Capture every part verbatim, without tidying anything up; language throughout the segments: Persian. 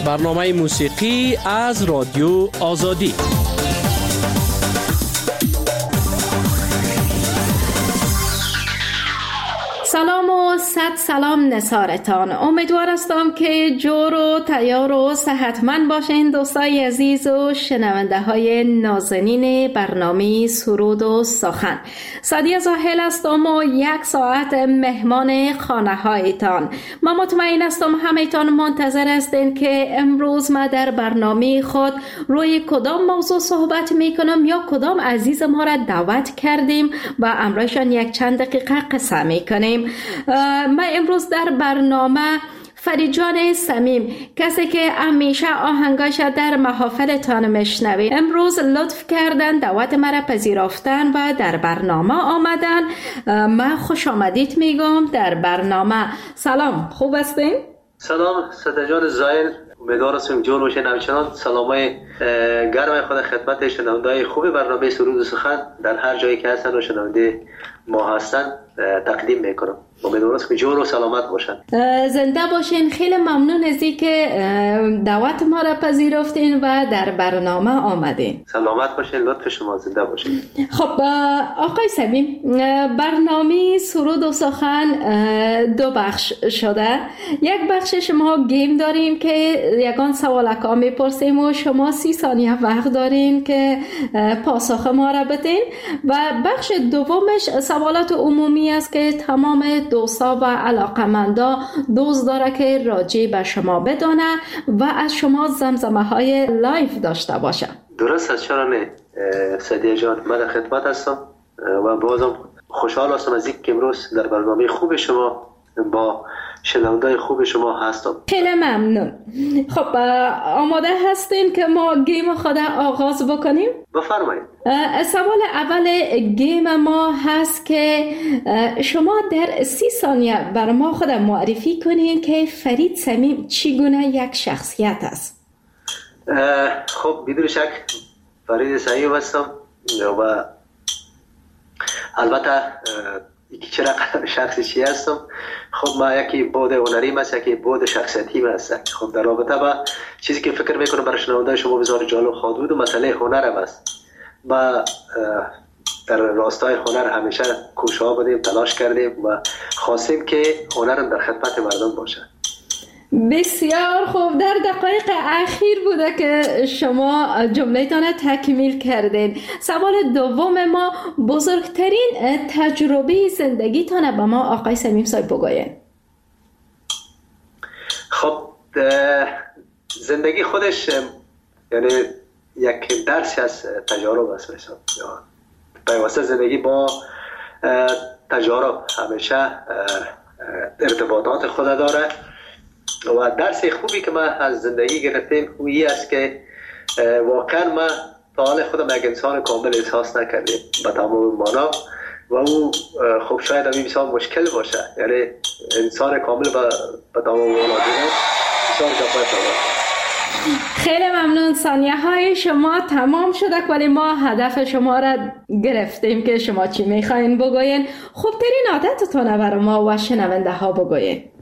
برنامه موسیقی از رادیو آزادی. سلام و صد سلام نثارتان. امیدوار هستم که جور و تیار و صحتمند باشین دوستای عزیز و شنونده های نازنین برنامه سرود و سخن. سعدیه زاهل هستم و یک ساعت مهمان خانه هایتان. من مطمئن هستم همه‌تان منتظر هستین که امروز ما در برنامه خود روی کدام موضوع صحبت میکنم یا کدام عزیز ما را دعوت کردیم و امروزشان یک چند دقیقه قصه میکنیم. من امروز در برنامه فرید جان صمیم، کسی که همیشه آهنگاش در محافلتان میشنوی، امروز لطف کردن دعوت مرا پذیرفتن و در برنامه آمدن. من خوش آمدید میگم در برنامه. سلام، خوب هستین؟ سلام سعدیه جان زاهل، امیدوار هستم جور باشین. همچنان سلامای گرم خود خدمت شنونده‌های خوب برنامه سرود و سخن در هر جایی که هستن و شنونده ما هستن تقدیم میکنم. امیدوارم که جور و سلامت باشن. زنده باشین. خیلی ممنون از اینکه دعوت ما را پذیرفتین و در برنامه آمدین. سلامت باشین، لطف شما، زنده باشین. خب آقای صمیم، برنامه سرود و سخن دو بخش شده. یک بخشش ما گیم داریم که یگان سوالکا میپرسیم و شما سی ثانیه وقت دارین که پاسخ ما را بدین، و بخش دومش سوالات عمومی است که تمام دوستا و علاقمندا دوست داره که راجع به شما بدونه و از شما زمزمه های لایف داشته باشه. درست است، چرا نه سعدیه جان. من خدمت هستم و بازم خوشحال هستم از اینکه امروز در برنامه خوب شما با شنونده‌های خوب شما هستم. خیلی ممنون. خب آماده هستین که ما گیم خود آغاز بکنیم؟ بفرمایید. سوال اول گیم ما هست که شما در سی ثانیه بر ما خود معرفی کنین که فرید صمیم چگونه یک شخصیت است. خب بدون شک فرید صمیم هستم و البته یکی چرا شخصی چی هستم. خب ما یکی بود هنریم هست، یکی بود شخصیتیم هست. خب در رابطه با چیزی که فکر میکنم برای شنونده شما بسیار جالب خواهد بود و مسئله هنرم است. ما در راستای هنر همیشه کوشش بودیم، تلاش کردیم و خواستیم که هنرم در خدمت مردم باشه. بسیار خوب. در دقایق اخیر بوده که شما جمله‌تان تکمیل کردین. سوال دوم ما، بزرگترین تجربه زندگیتان به ما آقای صمیم صاحب بگوین. خب زندگی خودش یعنی یک درسی از تجارب است. مثلا پیوسته زندگی با تجارب همیشه ارتباطات خود داره و درس خوبی که ما از زندگی گرفتیم اویی است که واقعا ما تا حال خودم یک انسان کامل احساس نکردیم به تمام معنا و او خب شاید همین بسیار مشکل باشه، یعنی انسان کامل به تمام معنا دیدن بسیار جفای. خیلی ممنون. ثانیه های شما تمام شده ولی ما هدف شما را گرفتیم که شما چی میخواین بگوین. خوبترین عادتتون برای ما و شنونده ها بگوین.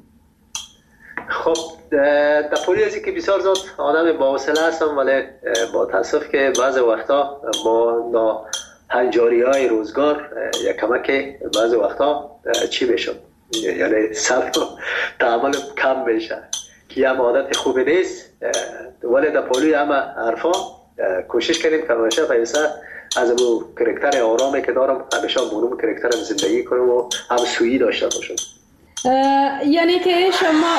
خب در پولی ازی که بسیار زود آدم با حوصله هستم، ولی با تاسف که بعض وقتا با نا هنجاری های روزگار یک کمک بعض وقتا چی بشم، یعنی صبر و تعامل کم بشه که هم عادت خوبی نیست، ولی در پولی همه حرفا کوشش کردیم که همیشه پیسه از اون کرکتر آرامی که دارم همیشه بونم کرکترم زندگی کنم و هم سویی داشته باشم. یعنی که شما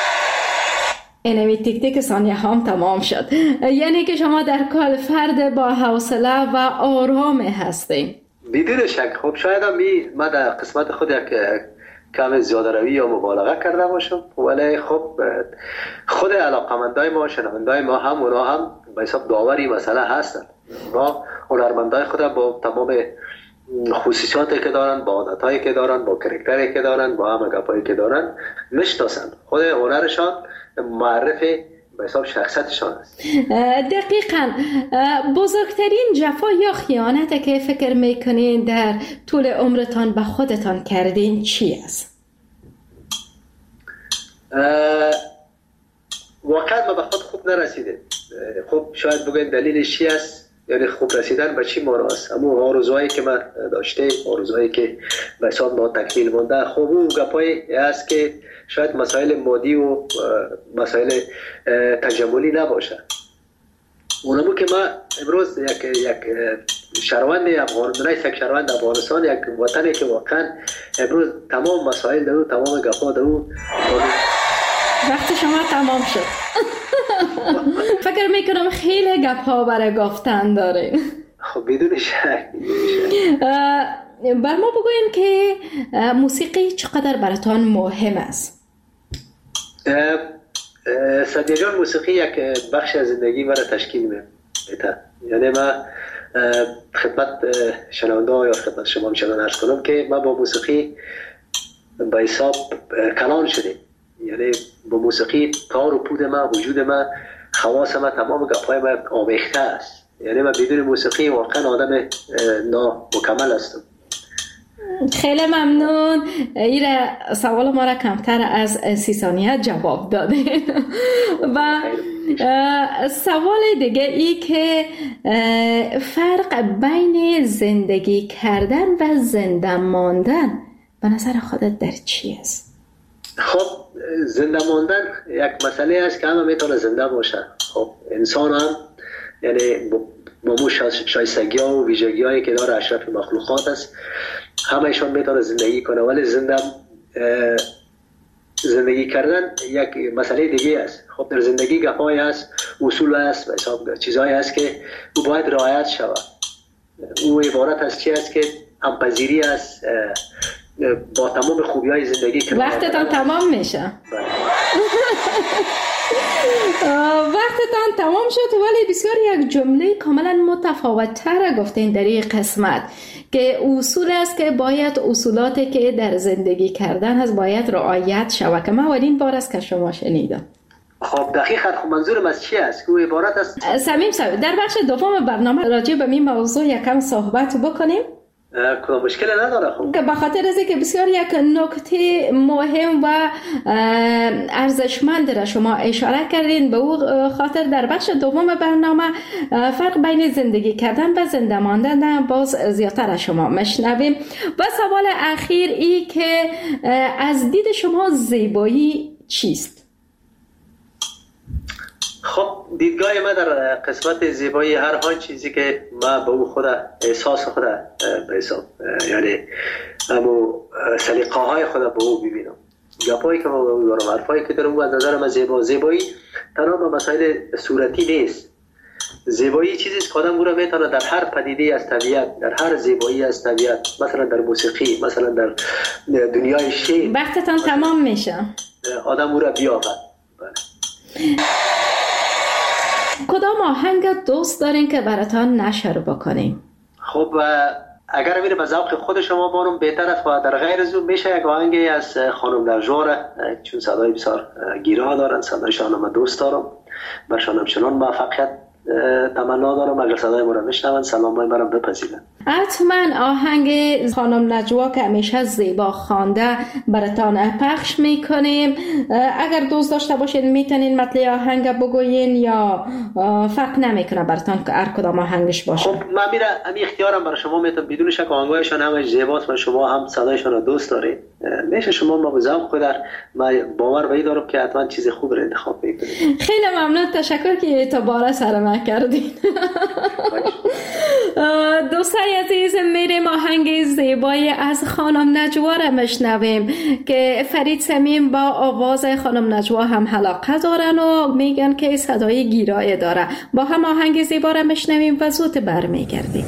اینمی تیک تیک ثانیه هم تمام شد، یعنی که شما در کل فرد با حوصله و آرام هستین. بدون شک. خب شاید هم من در قسمت خود یک کم زیاده روی یا مبالغه کرده باشم، ولی خب خود علاقمندای ما، شنوندای ما هم اونا هم به حساب داوری مسئله هستن. ما هنرمندای خود با تمام خصوصیاتی که دارن، با عادتایی که دارن، با کرکتری که دارن، با همه گپایی که دارن میشناسن. خود هنرشان معرف به حساب شخصیتشان است. دقیقاً. بزرگترین جفا یا خیانتی که فکر میکنین در طول عمرتان به خودتان کردین چی است؟ واقعا ما به خود خوب نرسیده. خب شاید بگوین دلیلش چی است، یعنی خوب رسیدن به چی مانا است. اما آرزوهایی که من داشته، آرزوهایی که به حساب ما تکمیل مونده، خب اون گپایی است که شاید مسائل مادی و مسائل تجملی نباشه. اونمو که ما امروز یک یک شهروند افغانستان، یک شهروند افغانستان، یک وطنی که واقعا امروز تمام مسائل دارو، تمام گپا دارو. وقت شما تمام شد. فکر میکنم خیلی گپ ها برای گفتن دارین. خب بدون شک. بر ما بگوین که موسیقی چقدر براتان مهم است؟ سعدیه جان، موسیقی یک بخش از زندگی مرا تشکیل میده. یعنی من خدمت شنونده یا خدمت شما میشنون عرض کنم که من با موسیقی به حساب کلان شده. یعنی با موسیقی تار و پود من، وجود من، خواص من، تمام گپای من آمیخته است. یعنی من بدون موسیقی واقعا آدم نامکمل هستم. خیلی ممنون. این سوال ما را کمتر از سی ثانیه جواب داده. و سوال دیگه ای که فرق بین زندگی کردن و زنده ماندن به نظر خودت در چی است؟ خب زنده ماندن یک مسئله است که همه میتونه زنده باشه. خب انسان هم یعنی با مو شایستگی ها و ویژگی هایی که داره اشرف مخلوقات است، همه ایشان میتونه زندگی کنه. ولی زنده زندگی کردن یک مسئله دیگه است. خب در زندگی گپایی است، اصول است، حساب چیزایی است که او باید رعایت شود. او عبارت از چی است که همپذیری است با تمام خوبی های زندگی که وقتتان تمام میشه. وقتتان تمام شد، ولی بسیار یک جمله کاملا متفاوت تر گفتین در این قسمت که اصول است که باید اصولاتی که در زندگی کردن هست باید رعایت شود، که من اولین بار است که شما شنیدم. خب دقیقاً خب منظورم از چی است؟ که عبارت است صمیم صاحب در بخش دوم برنامه راجع به این موضوع یکم صحبت بکنیم. کدام مشکل نداره. خب که به خاطر از که بسیار یک نکته مهم و ارزشمند را شما اشاره کردین، به او خاطر در بخش دوم برنامه فرق بین زندگی کردن و زنده ماندن باز زیادتر از شما مشنویم. و سوال اخیر ای که از دید شما زیبایی چیست؟ خب دیدگاه من در قسمت زیبایی هر آن چیزی که من به او خود احساس خود به حساب، یعنی همو سلیقه های خود به او ببینم، گپایی که من به او دارم، حرفایی که دارم، از نظر من زیبا زیبایی تنها به مسائل صورتی نیست. زیبایی چیزی است که آدم او را میتونه در هر پدیده از طبیعت، در هر زیبایی از طبیعت، مثلا در موسیقی، مثلا در دنیای شعر، وقتتان تمام میشه، آدم او را بیابد. کدام آهنگ دوست دارین که براتان نشر بکنیم؟ خب اگر میره به ذوق خود شما بارم بهتر است و در غیر از اون میشه یک آهنگی از خانم نجوا، چون صدای بسیار گیرا دارن، صدایشان من دوست دارم، برشان همچنان موفقیت تمنا دارم. اگر صدای ما را میشنون سلامای مرا بپذیرن. حتما آهنگ خانم نجوا که همیشه زیبا خوانده براتان پخش میکنیم. اگر دوست داشته باشین میتونین مطلع آهنگ بگوین یا فرق نمیکنه براتان که هر کدام آهنگش باشه؟ خب من میره همین اختیارم برای شما میتونم، بدون شک آهنگایشان همش زیباست و شما هم صدایشان رو دوست دارید. میشه شما ما به ذوق خود من باور به این دارم که حتما چیز خوب رو انتخاب میکنید. خیلی ممنون، تشکر که اعتبار سر من کردین. دوستای عزیز، میریم آهنگ زیبایی از خانم نجوا را مشنویم که فرید صمیم با آواز خانم نجوا هم علاقه دارن و میگن که صدای گیرایی داره. با هم آهنگ زیبا را مشنویم و زود برمیگردیم.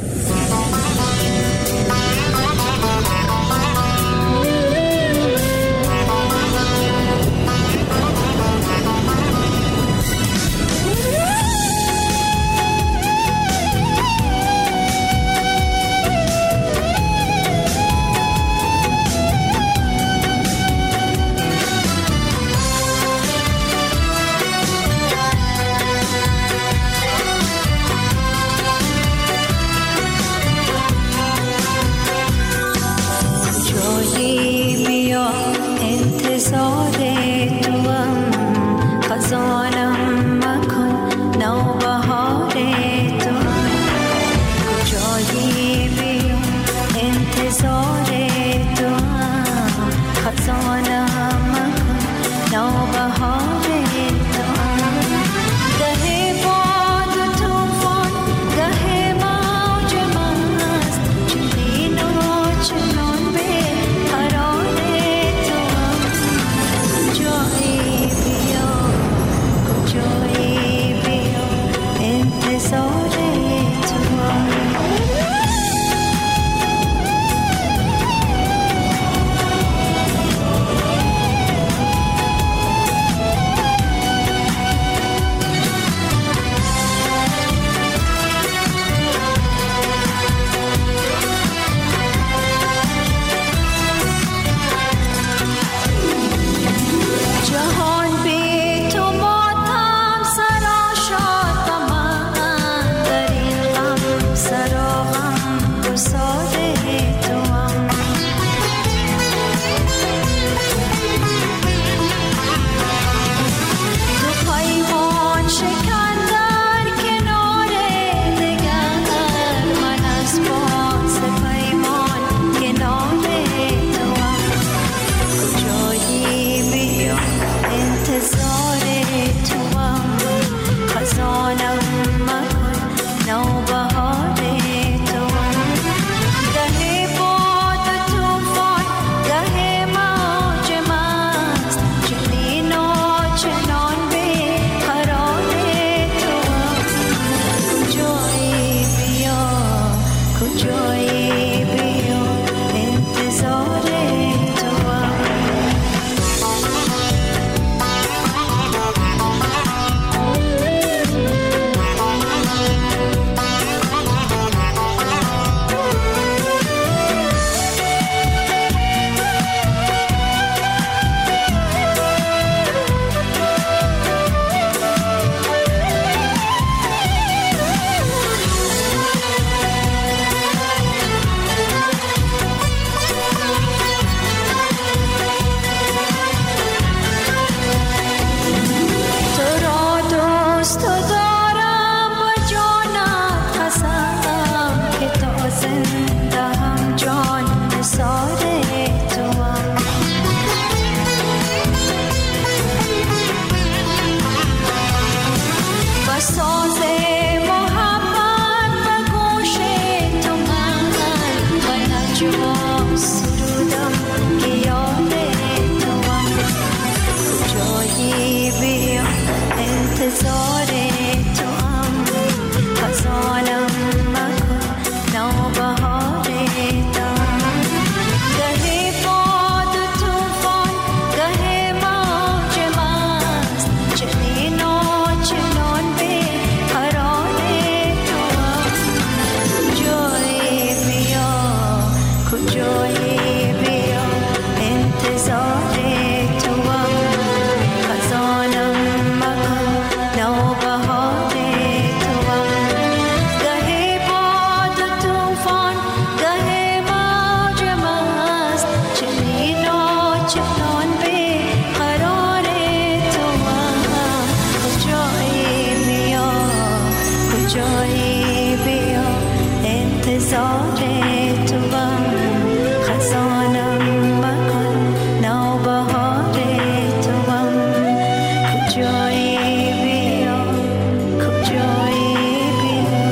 انتظار تو هم خزانم مکن نوبهار تو هم کجایی بیا کجایی بیا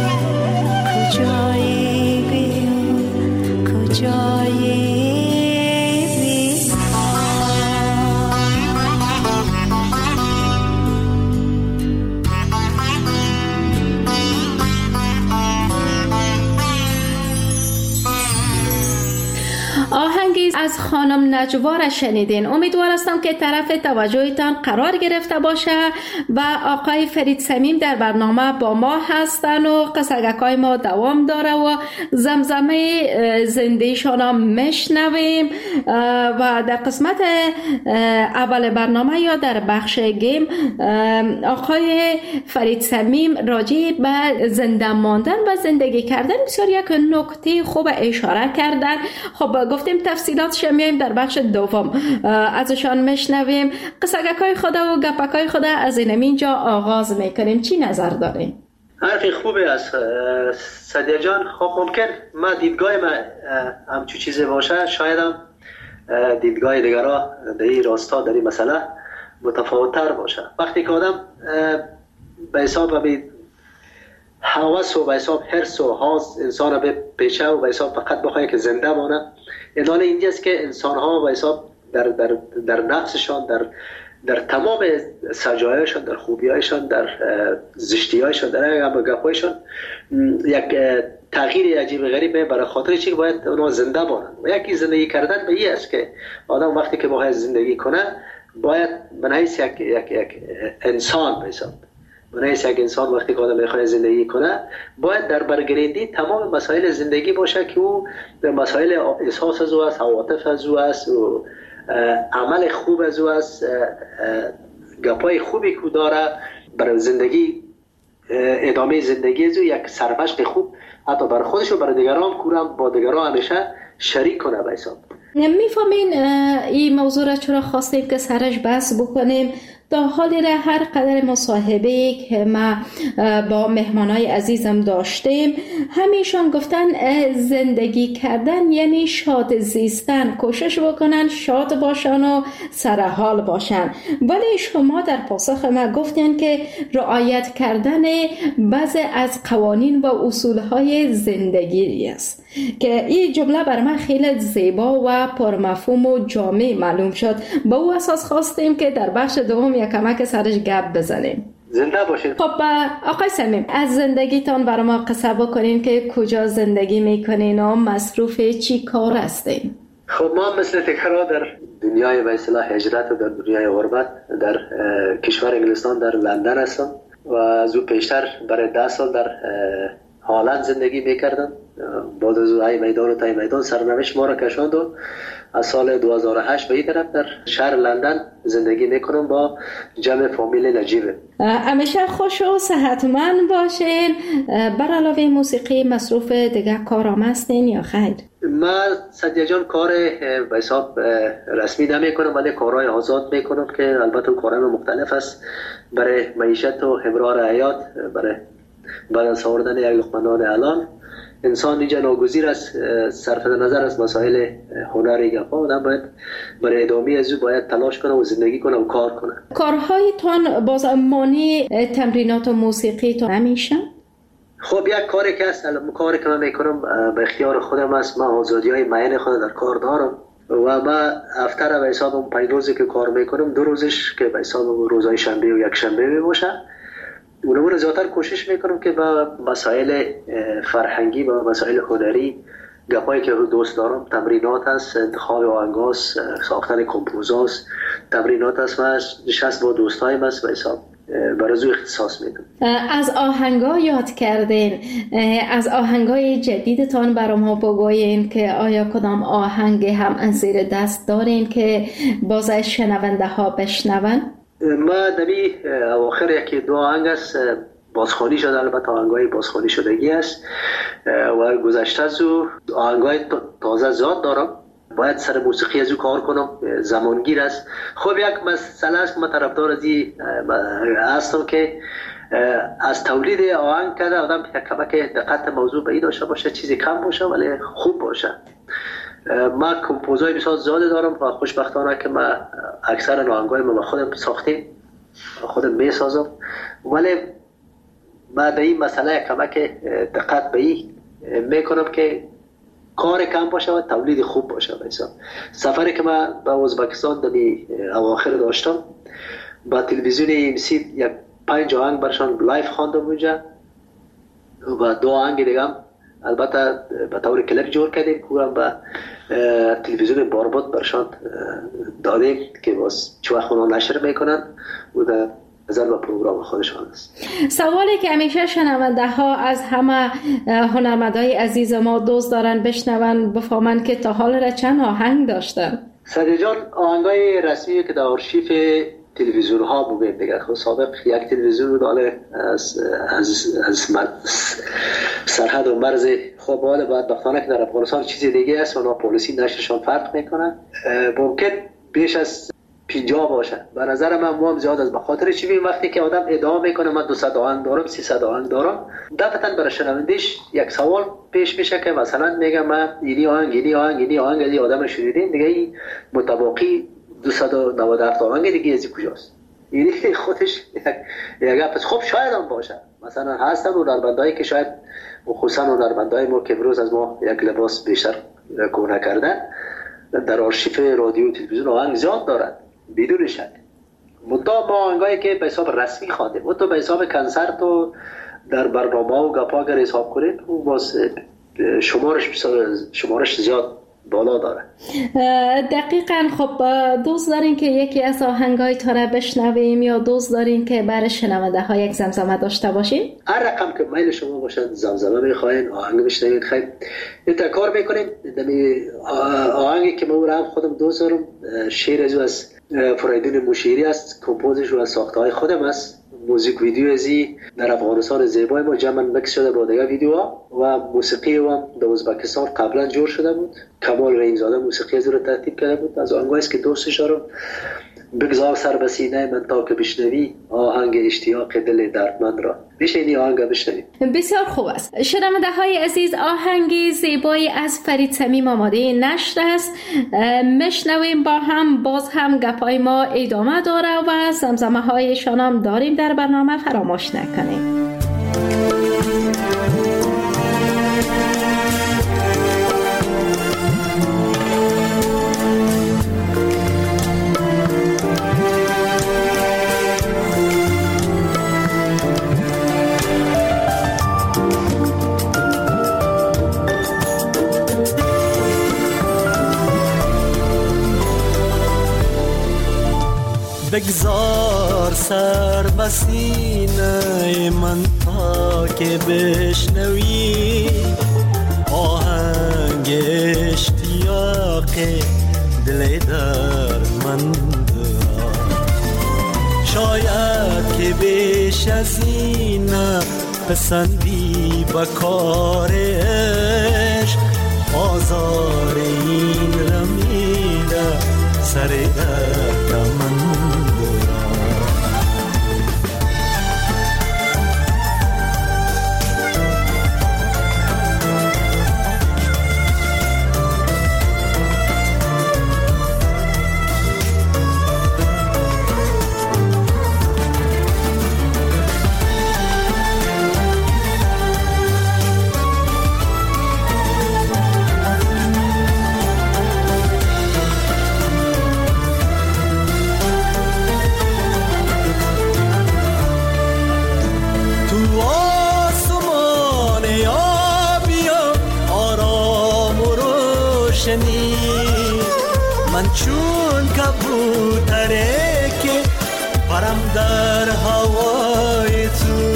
کجایی بیا کجایی آهنگی از خانم نجوا را شنیدین. امیدوار هستم که طرف توجهتان قرار گرفته باشه و آقای فرید صمیم در برنامه با ما هستن و قصگکای ما دوام داره و زمزمه زندگیشان هم میشنویم و در قسمت اول برنامه یا در بخش گیم آقای فرید صمیم راجع به زنده ماندن و زندگی کردن بسیار یک نکته خوب اشاره کردن. خب گفتیم تفصیلاتش میایم در بخش دوم ازشان میشنویم. قصگکای خود و گپکای خود از اینجا آغاز میکنیم. چی نظر دارین؟ حرفی خوبه است سدیه جان. خب ممکن ما دیدگاه ما همچون چیزی باشه، شاید هم دیدگاه دیگرها در این راستا در این مسئله متفاوت‌تر باشه. وقتی که آدم به حساب به هوس و به حساب حرص و حاز انسان به پیچه و به حساب فقط بخواه که زنده مانه، ادانه اینجاست که انسان ها به حساب در, در, در نفسشان، در در تمام سجایشان، در خوبیایشان، در زشتیایشان، در گپایشان یک تغییر عجیب غریبه برای خاطر چی باید اونها زنده بانند. و یکی زندگی کردن به این است که آدم وقتی که باید زندگی کنه باید به حیث یک, یک, یک انسان به حساب به حیث یک انسان وقتی که آدم میخواد زندگی کنه باید در برگریدی تمام مسائل زندگی باشه که او مسائل احساس از او است، عواطف از او است و عمل خوب از او است، گپای خوبی که داره برای زندگی، ادامه زندگی از او یک سرمشق خوب حتی برای خودش و برای دیگران کورم با دیگران همیشه شریک کنه به حساب. میفهمین این موضوع را چرا خواستیم که سرش بحث بکنیم؟ تا حالی را هر قدر مصاحبه که ما با مهمانای عزیزم داشتیم همیشون گفتن زندگی کردن یعنی شاد زیستن، کوشش بکنن شاد باشن و سرحال باشن. ولی شما در پاسخ ما گفتین که رعایت کردن بعضی از قوانین و اصولهای زندگی است که این جمله بر من خیلی زیبا و پرمفهوم و جامع معلوم شد. با او اساس خواستیم که در بخش دوم یک کمک سرش گپ بزنیم. زنده باشید. خب آقای صمیم از زندگیتان برای ما قصه بکنین که کجا زندگی میکنین و مصروف چی کار هستین؟ خب ما مثل تکرار در دنیای به اصطلاح هجرت و در دنیای غربت در کشور انگلستان در لندن هستم و از او پیشتر برای ده سال در هالند زندگی میکردم. بعد از ای میدان و تای میدان سرنوشت ما را کشاند و از سال دو هزار و هشت به این طرف در شهر لندن زندگی میکنم با جمع فامیل نجیبه. همیشه خوش و صحتمند باشین. بر علاوه موسیقی مصروف دیگه کارام هستین یا خیر؟ من سدیه جان کار به حساب رسمی نمیکنم ولی کارهای آزاد میکنم که البته کارهای مختلف است برای معیشت و همراه حیات، برای بعد از آوردن یک لقمه نان الان انسان اینجا ناگزیر است صرف نظر از مسائل هنری گپا آدم باید برای ادامه از او باید تلاش کنه و زندگی کنه و کار کنه. کارهایتان باز مانی تمرینات و موسیقی تو نمیشه؟ خب یک کاری که هست کاری که من میکنم به اختیار خودم است. من آزادی های معین خود در کار دارم و من هفته به حساب پنج روزی که کار میکنم دو روزش که به حساب روزهای شنبه و یک شنبه می باشه اونمو رو زیادتر کوشش میکنم که با مسائل فرهنگی و مسائل هنری گپایی که دوست دارم تمرینات هست، انتخاب آهنگاست، ساختن کمپوزاست، تمرینات هست و نشست با دوستایم هست و حساب برای زو اختصاص میدم. از آهنگا یاد کردین، از آهنگای جدیدتان برای ما بگوین که آیا کدام آهنگ هم زیر دست دارین که باز شنونده ها بشنون؟ ما دمی اواخر یکی دو آهنگ است بازخوانی شده، البته آهنگای بازخوانی شدگی است و گذشته از او آهنگای تازه زیاد دارم. باید سر موسیقی از او کار کنم، زمانگیر است. خب یک مسئله است که من طرفدار از این هستم که از تولید آهنگ کرده آدم کمک دقت موضوع به این داشته باشه، چیزی کم باشه ولی خوب باشه. ما کمپوزای بسیار زیاده دارم و خوشبختانه که ما اکثر آهنگای ما خودم ساختیم، خودم میسازم، ولی ما به این مسئله کمک دقت به این میکنم که کار کم باشه و تولید خوب باشه. مثلا سفری که ما به ازبکستان در اواخر داشتم، با تلویزیون ام سی یک پنج آهنگ برشان لایف خواندم اونجا و دو آهنگ دیگه هم البته به طور کلیپ جور کردیم کورم به تلویزیون بارباد برشان دادیم که باز چه وقت اونا نشر میکنن و در نظر به پروگرام خودشان است. سوالی که همیشه شنونده ها از همه هنرمندای عزیز ما دوست دارن بشنون بفهمن که تا حال را چند آهنگ داشتن. سعدی جان آهنگای رسمی که در آرشیف تلویزیون ها بودیم دیگه، خود سابق یک تلویزیون بود داره از از از سرحد و مرز خب حالا بعد بختانه که در افغانستان چیزی دیگه است و اونا پلیسی نشرشان فرق میکنن، ممکن بیش از پنجاه باشه. به نظر من مو هم زیاد است، به خاطر چی؟ ببین وقتی که آدم ادعا میکنه من دویست آهنگ دارم، سیصد آهنگ دارم، دفعتاً برای شنوندش یک سوال پیش میشه که مثلا میگم من اینی آهنگ اینی آهنگ اینی آهنگ اینی آدم شنیدین دیگه، این متباقی دویست و نود و هفت آهنگ دیگه از کجاست؟ یعنی خودش یک پس خب شاید هم باشه، مثلا هستن هنرمندایی که شاید خصوصا هنرمندای ما که امروز از ما یک لباس بیشتر کهنه کردن در آرشیف رادیو و تلویزیون آهنگ زیاد دارن بدون شک. مدام با آهنگایی که به حساب رسمی خواندیم و تو به حساب کنسرت و در برنامه و گپا اگر حساب کنید اون باز شمارش شمارش زیاد بالا داره. دقیقاً. خب دوست دارین که یکی از آهنگای تا را بشنویم یا دوست دارین که برای شنونده ها یک زمزمه داشته باشیم؟ هر رقم که میل شما باشد، زمزمه میخواین، آهنگ بشنوید، خیلی این کار میکنیم. آهنگی که من هم خودم دوست دارم، شعر از فریدون موشیری است، کمپوزش و ساخته های خودم است. موزیک ویدیو ازی در افغانستان زیبای ما جمع مکس شده با دیگه ویدیوها و موسیقی هم در ازبکستان قبلا جور شده بود. کمال رحیمزاده موسیقی از رو ترتیب کرده بود. از آهنگایی است که دوستش دارم. بگذار سر به سینه من تا که بشنوی آهنگ اشتیاق دل دردمند را. میشه این آهنگ بشنوید. بسیار خوب است. شنونده های عزیز، آهنگی زیبایی از فرید صمیم آماده نشر است. میشنویم با هم. باز هم گپای ما ادامه داره و زمزمه هایشان هم داریم در برنامه، فراموش نکنید. بگذار سر به سینه من تا که بشنوی آهنگ اشتیاق دل دردمند را. شاید که بیش از این پسندی به کار عشق، آزار این رمیده سر دردمند. من چون کبوتره که پرم در هوای تو،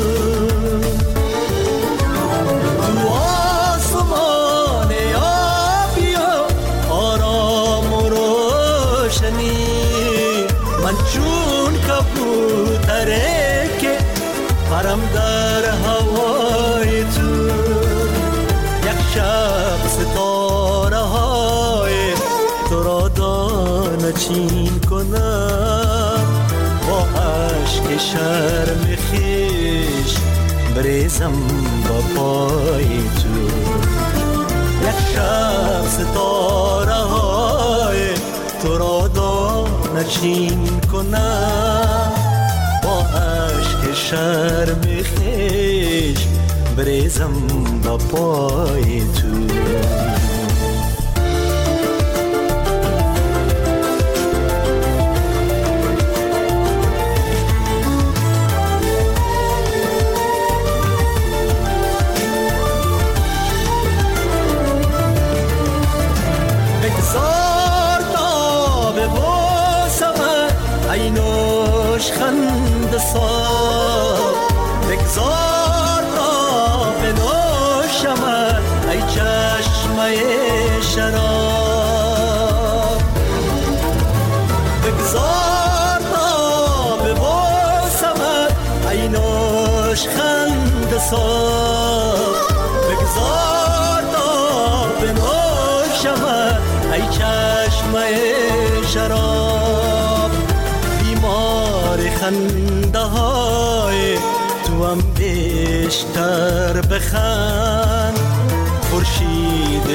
تو آسمان آبی و آرام و روشنی. من چون کبوتره که پرم در هوای تو، یک شب ستاره های تو را دانه چین کنم با عشق شرم خیش بریزم با پای تو. یک شب ستاره های تو را دانشین کنم، با عشق شرم خیش بریزم با پای تو. خند سار بگذار تا بنوشم ای چشمه شراب، بگذار تا ببوسم ای نوش خند سار، بگذار تا بنوشم ای چشمه شراب. خنده های تو هم بیشتر بخند، خورشید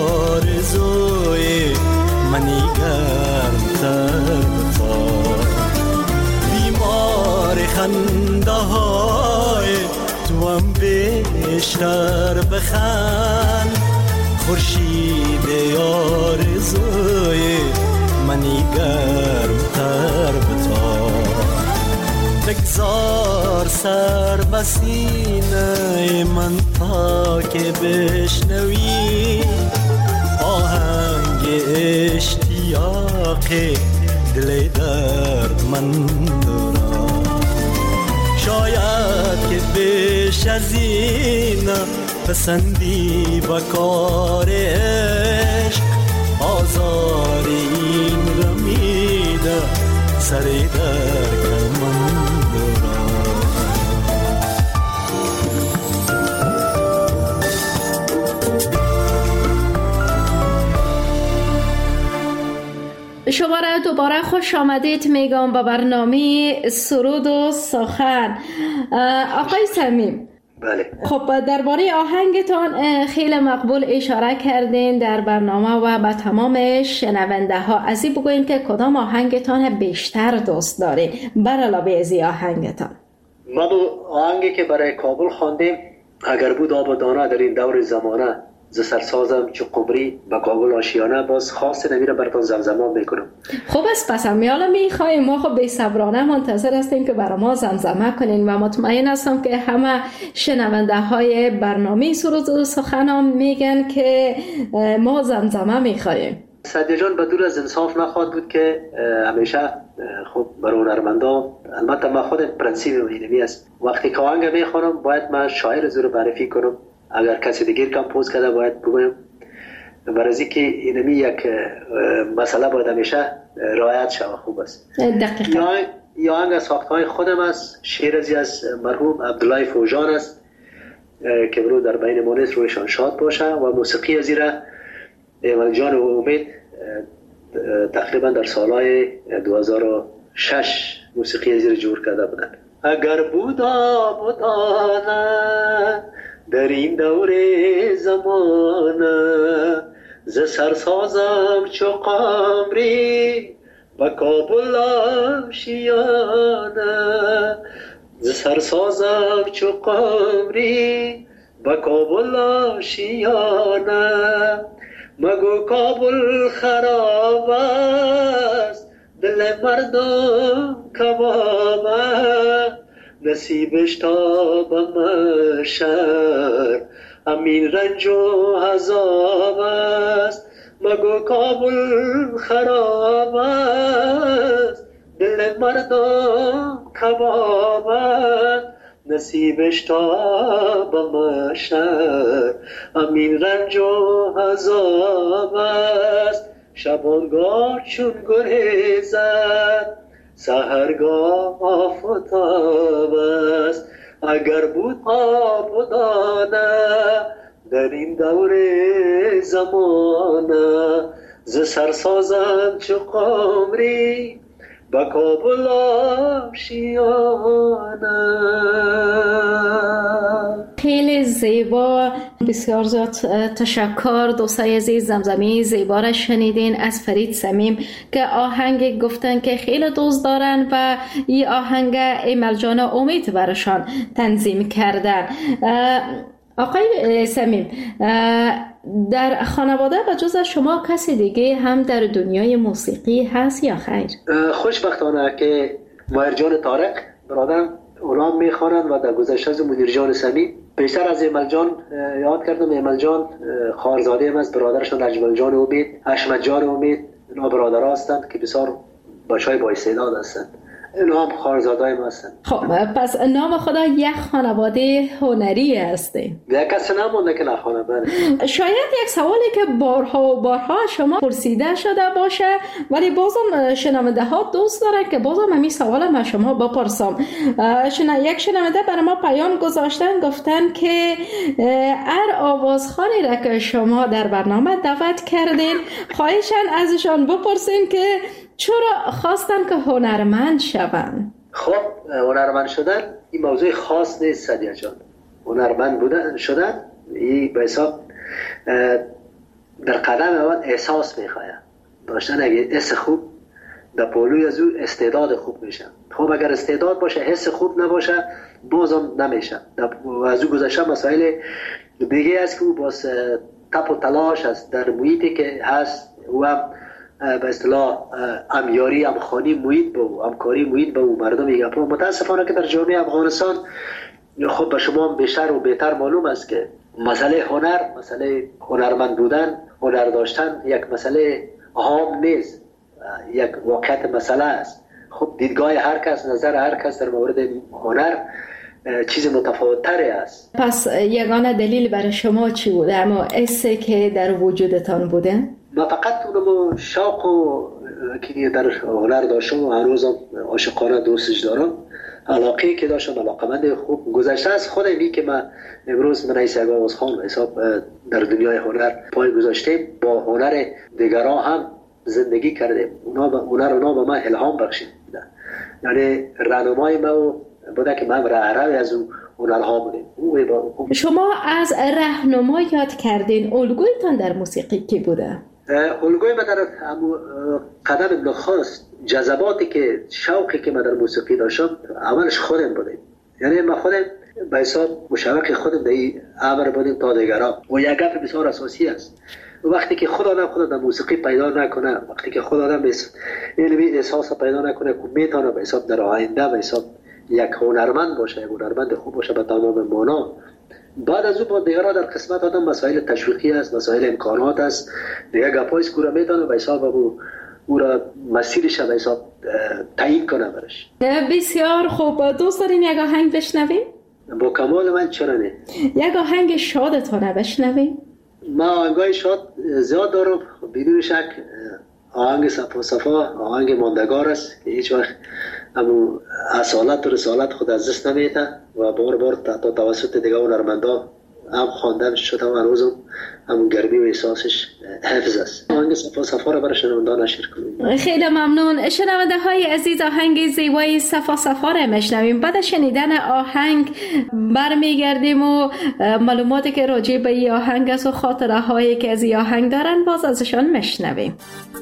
آرزوی منی گرمتر بتاب. بیمار خنده های تو هم بیشتر بخند، خورشید آرزوی منی گرمتر بتاب. بگذار سر بسینه من تا که بشنوی آهنگ اشتیاق دل درد من دارم. شاید که بیش از این پسندی با کار عشق، آزار این غمیده سری در کمان شما را دوباره خوش آمدید میگم با برنامه سرود و سخن. آقای صمیم، بله. خب درباره آهنگتان خیلی مقبول اشاره کردین در برنامه و به تمام شنونده ها. از این بگوین که کدام آهنگتان بیشتر دوست دارین بر علاوه از این آهنگتان؟ ما دو آهنگی که برای کابل خواندیم، اگر بود آب و دانه در این دور زمانه، ز سرسازم چو قمری به کابل آشیانه، باز خاص نمیره براتون زمزمه میکنم. خوب است، پس میالا میخوایم ما خب بی صبرانه منتظر هستیم که برای ما زمزمه کنین و مطمئن هستم که همه شنونده های برنامه سرود و سخن میگن که ما زمزمه میخوایم. سعدی جان بدون از انصاف نخواهد بود که همیشه خب برای هنرمندا، البته من خود پرنسیپ اینمی است، وقتی که آهنگ میخوانم باید من شاعر زور معرفی کنم، اگر کسی دیگر کمپوز کرده باید بگویم، برای اینکه اینمی یک مسئله باید همیشه رعایت شود. خوب است. دقیقاً. یا آهنگ از ساختهای خودم است، شعر از مرحوم عبدالله فوجان است که برو در بین ما نیست، رویشان شاد باشه، و موسیقی از ایره ایمن جان و امید تقریبا در سالهای دو هزار و شش موسیقی از ایره جور کرده بودن. اگر بودا بودانه در این دور زمانه، ز سرسازم چو قمری به کابل آشیانه، ز سرسازم چو قمری به کابل آشیانه. مگو کابل خراب است دل مردم کباب، نصیبش تا به محشر همین رنج و عذاب است. مگو کابل خراب است دل مردم کباب، نصیبش تا به محشر همین رنج و عذاب است. شبانگاه چون گریزد سحرگاه آفتاب است. اگر بود آب و دانه در این دور زمانه، ز سرسازم چو قمری با کابل آشیانم. خیلی زیبا، بسیار زیاد تشکر دوستای عزیز. زمزمه زیبا را شنیدین از فرید صمیم که آهنگ گفتن که خیلی دوست دارن و این آهنگ ایمل جان امید برشان تنظیم کردن. آقای صمیم، در خانواده و جز شما کسی دیگه هم در دنیای موسیقی هست یا خیر؟ خوشبختانه که ماهر جان طارق برادرم اونا میخوانند و در گذشته از مدیر جان صمیم بیشتر از ایمل جان یاد کردم. ایمل جان خواهرزاده هم است، برادرشون اجمل جان امید، حشمت جان امید، اینا برادرها هستند که بسیار بچهای با استعداد هستند. اینا هم خواهرزاده‌های ما هستند. خب پس نام خدا یک خانواده هنری هسته. یک کسی نمونده که نخوانه. شاید یک سوالی که بارها و بارها شما پرسیده شده باشه ولی بازم شنونده ها دوست دارن که بازم همین سوال من شما بپرسم. شنا یک شنونده برای ما پیام گذاشتن، گفتن که هر آوازخوانی را که شما در برنامه دعوت کردین خواهشاً ازشان بپرسین که چرا خواستن که هنرمند شون؟ خب هنرمند شدن این موضوع خاص نیست سدیه جان. هنرمند بودن شدن این به حساب در قدم اول احساس میخواه داشتن. اگه حس خوب در پولوی از او استعداد خوب میشه. خب اگر استعداد باشه حس خوب نباشه بازم نمیشه. از او گذشته مسائل دیگه است که او باز تپ و تلاش است در محیطی که هست و هم به اصطلاح امیاری امخانی محیط با همکاری محیط با مردم میگه. متاسفانه که در جامعه افغانستان خب به شما بیشتر و بهتر معلوم است که مسئله هنر، مسئله هنرمند بودن، هنر داشتن یک مسئله عام نیست، یک واقعیت مسئله است. خب دیدگاه هر کس، نظر هر کس در مورد هنر چیز متفاوت تری است. پس یگانه دلیل برای شما چی بوده؟ اما حسی که در وجودتان بوده؟ ما فقط اونمو شوق و که در هنر داشتم و هنوزم عاشقانه دوستش دارم. علاقه که داشتم، علاقمند خوب گذشته از خودمی که من امروز من ایسا آوازخوان حساب در دنیای هنر پای گذاشته با هنر دیگران هم زندگی کرده. اونا با هنر اونا به من الهام بخشید. یعنی راهنمای ما بوده که من راهروی از اون هنرها بودیم. شما از راهنما یاد کردین، الگویتان در موسیقی کی بوده؟ الگوی من در قدم نخست جذباتی که شوقی که من در موسیقی داشتم اولش خودم بودیم. یعنی من خودم به حساب مشوق خودم در این امر بودیم تا دیگران. و یک گپ بسیار اساسی است، وقتی که خود آدم خود در موسیقی پیدا نکنه، وقتی که خود آدم علمی احساس پیدا نکنه که میتونه به حساب در آینده به حساب یک هنرمند باشه، یک هنرمند خوب باشه به تمام معنا، بعد از اون با دیگران در قسمت آدم مسائل تشویقی است، مسائل امکانات است، دیگه گپایست که او را میتونه به حساب او او را مسیرش به حساب تعیین کنه برش. بسیار خوب. دوست دارین یک آهنگ بشنویم؟ با کمال من چرا نه. یک آهنگ شادتونه بشنویم؟ ما آهنگای شاد زیاد دارم بدون شک. آهنگ صفا صفا آهنگ ماندگار است که هیچ وقت همون اصالت و رسالت خود از دست نمیده و بار بار تا توسط دیگه هنرمندا هم خواندن شده و هنوزم همون گرمی و احساسش حفظ است. آهنگ صفا صفا رو برای شنوندگان نشر کنیم. خیلی ممنون. شنونده های عزیز، آهنگ زیبای صفا صفا رو میشنویم. بعد شنیدن آهنگ برمیگردیم و معلوماتی که راجع به این آهنگ است و خاطره هایی که از این آهنگ دارن باز ازشان میشنویم.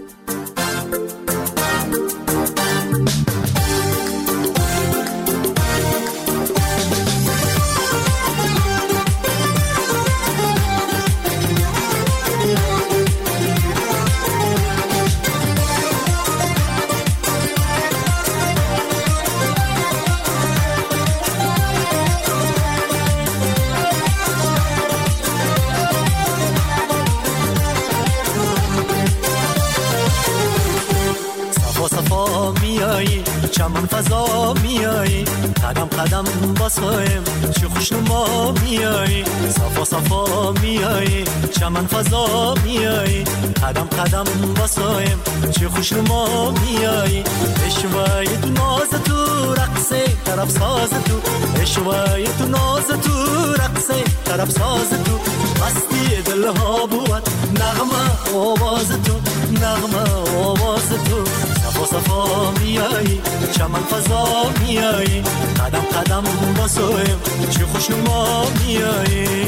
چمن فضا میایی، قدم قدم باسایم چه خوشنما میایی، صفا صفا میایی، چمن فضا میایی، قدم قدم باسایم چه خوشنما میایی، اشوای تو ناز تو رقصه طرف ساز تو، اشوای تو ناز تو رقصه طرف ساز تو، مستی دلها بود نغمه آواز تو، نغمه آواز تو، صفا صفا صفا میایی چمن فضا میایی قدم قدم با سویم چه خوشنما میایی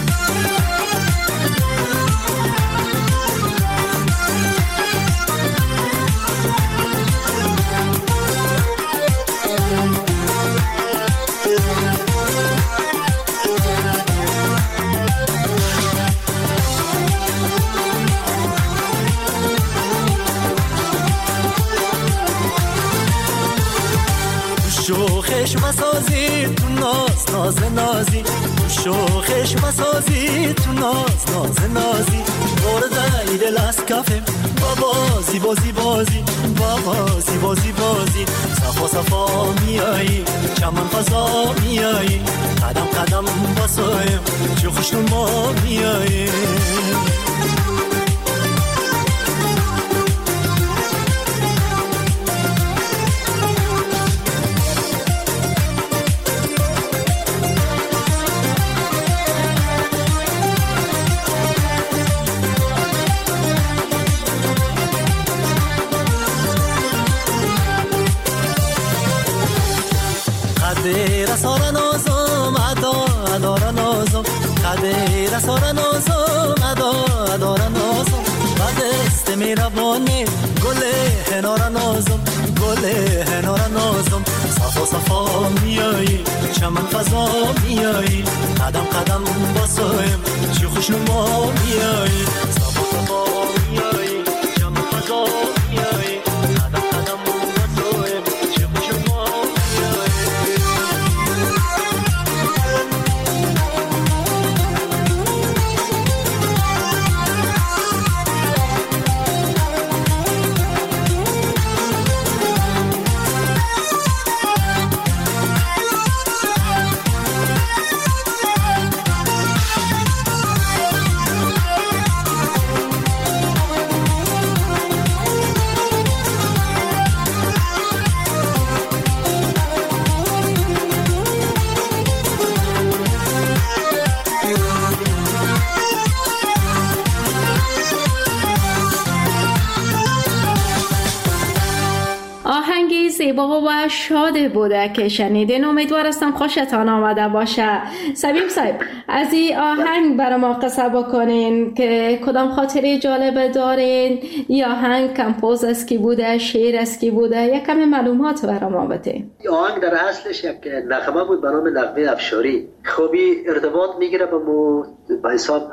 شوخش مسازی تو ناز ناز نازی شوخش مسازی تو ناز ناز نازی برده دل از کفم با بازی بازی بازی با بازی بازی بازی صفا صفا میایی چمن فضا میایی قدم قدم باسایم چه خوشنما میایی قدر سارا نازم ادا ادارا نازم قدر سارا نازم ادا ادارا نازم بعد است میربانی گل هنارا نازم گل هنارا نازم صفا صفا میایی چمن فضا میایی قدم قدم باسایم چه خوشنما میایی صفا صفا میایی چمن فضا میایی قدم قدم باسایم چه خوشنما زیبا و شاد بوده که شنیدین. امیدوار هستم خوشتان آمده باشه. سبیم صاحب از این آهنگ برای ما قصه بکنین که کدام خاطره جالب دارین؟ یا آهنگ کمپوز است کی بوده، شعر است کی بوده، یک کمی معلومات برای ما بده. آهنگ در اصلش یک نغمه بود به نام نغمه افشاری. خوبی ارتباط میگیره به مو به حساب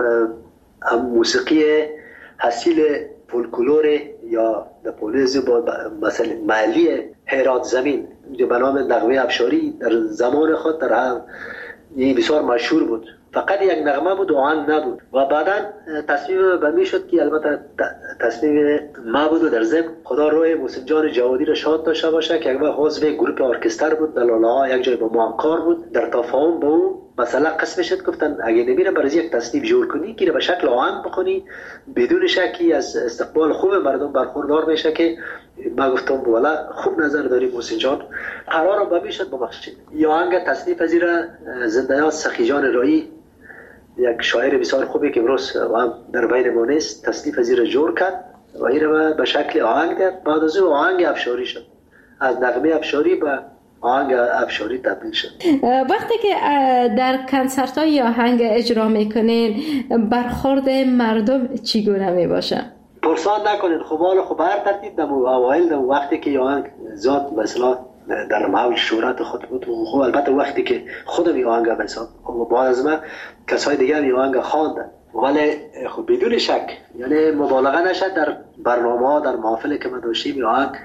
موسیقی حاصل فولکلور یا نپولیزی با مثلا محلی هرات زمین به نام نغمه افشاری در زمان خود در هم بسیار مشهور بود. فقط یک نغمه بود و آهنگ نبود و بعدا تصمیم بمی شد که البته تصمیم ما بود و در ضمن خدا روی محسن جان جوادی را شاد داشته باشه که یک وقت عضو گروه ارکستر بود، در لاله ها یک جای با ما هم کار بود. در تفاهم با او مثلا قسم شد گفتن اگه نمیره برای یک تصنیف جور کنی که به شکل آهنگ بخونی بدون شکی از استقبال خوب مردم برخوردار میشه که ما گفتم والا خوب نظر داری محسن جان، قرار با میشد ببخشید. یا آهنگ تصنیف از زیر زنده‌یاد سخی جان رایی، یک شاعر بسیار خوبی که امروز هم در بین ما نیست، تصنیف از زیر جور کرد و این رو به شکل آهنگ داد. بعد از او آهنگ افشاری شد، از نغمه افشاری به آهنگ افشاری تبدیل شد. وقتی که در کنسرت های آهنگ اجرا میکنین برخورد مردم چگونه میباشه؟ پرسان نکنین، خب حالا خب هر ترتیب دم اوایل دم وقتی که آهنگ زاد مثلا در محل شهرت خود بود و خب البته وقتی که خودم این آهنگ مثلا خب بعد از من کسای دیگر این آهنگ خواندن، ولی خب بدون شک یعنی مبالغه نشد در برنامه ها در محافلی که من داشتیم این آهنگ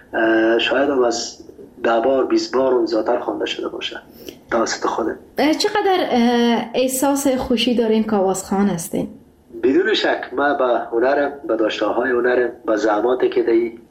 شاید هم از ده بار بیست بار اون زیادتر خوانده شده باشه توسط خودم. چقدر احساس خوشی دارین که آوازخوان هستین؟ بدون شک من به هنرم، به داشته‌های هنرم، به زحماتی که دی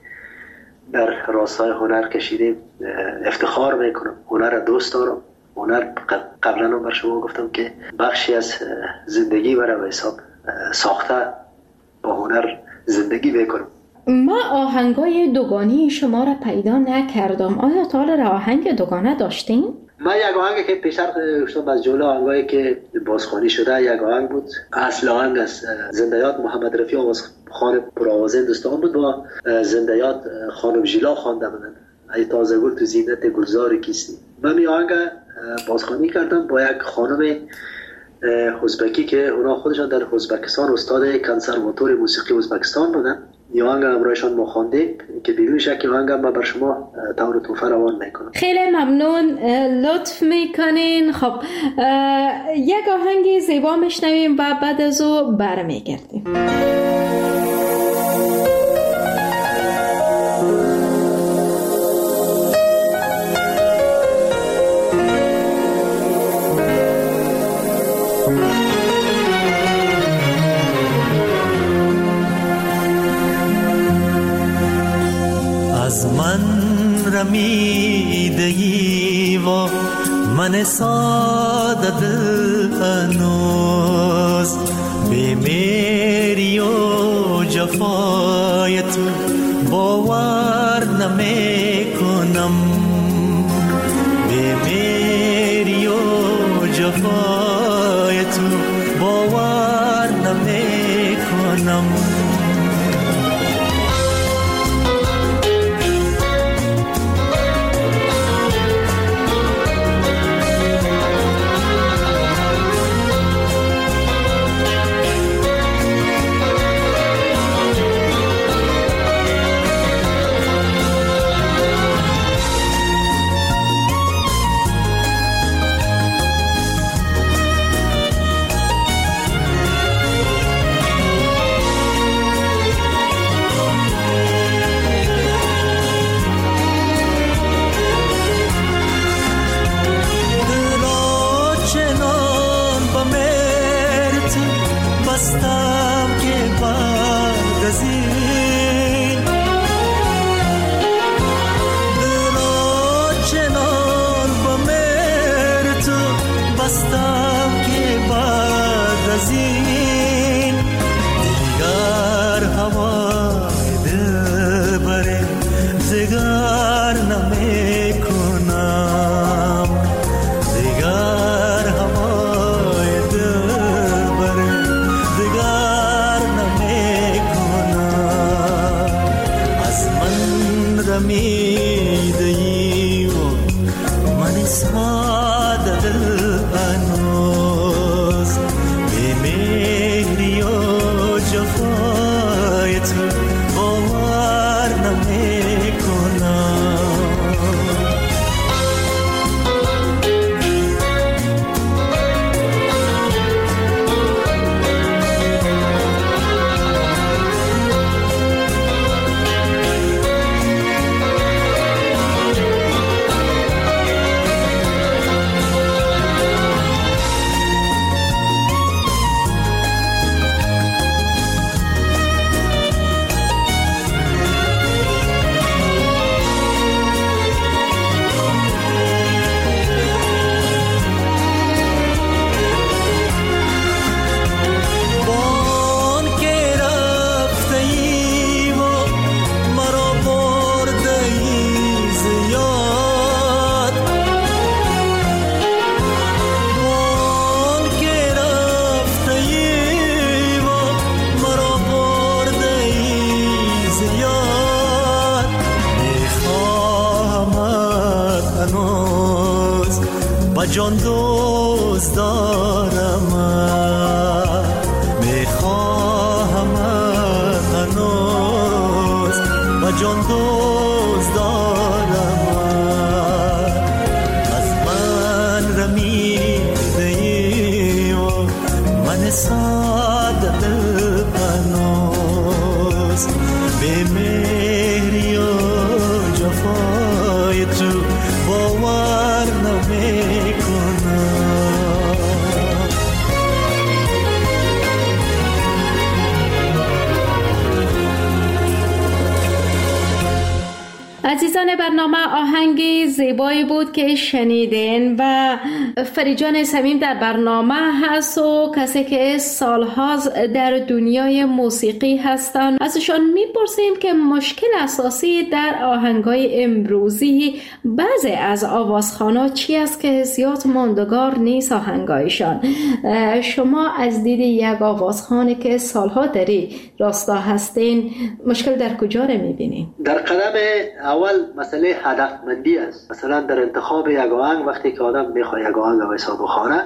در راستای هنر کشیدیم افتخار میکنم. هنر دوست دارم. هنر قبلا هم بر شما گفتم که بخشی از زندگی برای به حساب ساخته با هنر زندگی میکنم. ما آهنگای دوگانی شما را پیدا نکردم. آیا تا حالا آهنگ دوگانه داشتین؟ من یک آهنگی که پیشتر گفتم از جمله آهنگایی که بازخوانی شده یک آهنگ بود، اصل آهنگ از زنده‌یاد محمد رفیع آوازخوان پرآوازه هندوستان بود، با زنده‌یاد خانم ژیلا خوانده بودن ای تازه گل تو زینت گلزار کیستی. من این آهنگ بازخوانی کردم با یک خانم ازبکی که اونا خودشان در ازبکستان استاد کنسرواتوار موسیقی ازبکستان بودن. این آهنگ همراهشان ما خواندیم که بدون شک این آهنگ من بر شما طور توفه روان میکنم. خیلی ممنون، لطف میکنین. خب یک آهنگ زیبا میشنویم و بعد از او برمیگردیم. از من رمیدگی و من ساده دل هنوز بیمیری و جفای تو باور نمی کنم، بیمیری و جفای تو باور نمی کنم. جان دوست دارم، میخواهم هنوز و جان دوست دارم. از من رمیده ای و من ساده دل هنوز بیمیری و جفای تو باور نمی کنم. عزیزان برنامه، آهنگ زیبایی بود که شنیدین و فریجان صمیم در برنامه هست و کسی که سالها در دنیای موسیقی هستن. ازشان میپرسیم که مشکل اساسی در آهنگای امروزی بعضی از آوازخوانا چی است که زیاد ماندگار نیست آهنگایشان. شما از دید یک آوازخوانی که سالها در این راستا هستین مشکل در کجا رو میبینین؟ در قدم اول مسئله هدفمندی است. مثلا در انتخاب یک آهنگ، وقتی که آدم میخواد یک آهنگ به حساب بخوانه،